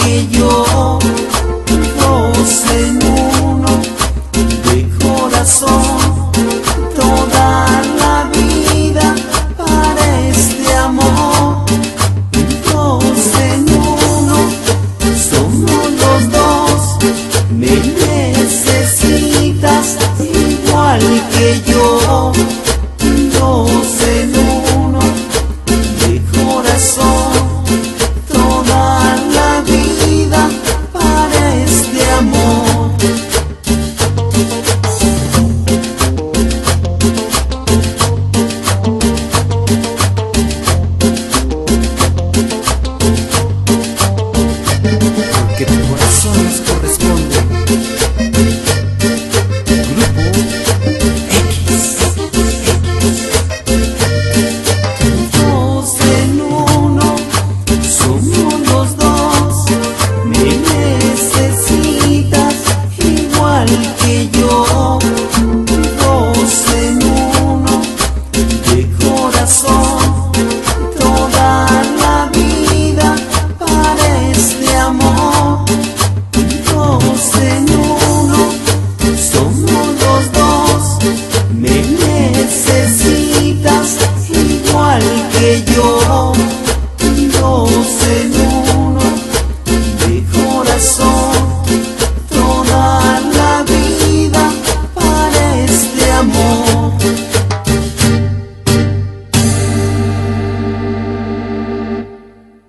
que yo, dos en uno, de corazón, toda la vida para este amor. Dos en uno, somos los dos, me necesitas igual que yo. Dos en uno, de corazón, toda la vida para este amor. Porque tu corazón nos corresponde. Que yo, dos en uno, de corazón, toda la vida para este amor. Dos en uno, somos los dos, me necesitas igual que yo. Dos en uno, de corazón, toda la vida para este amor.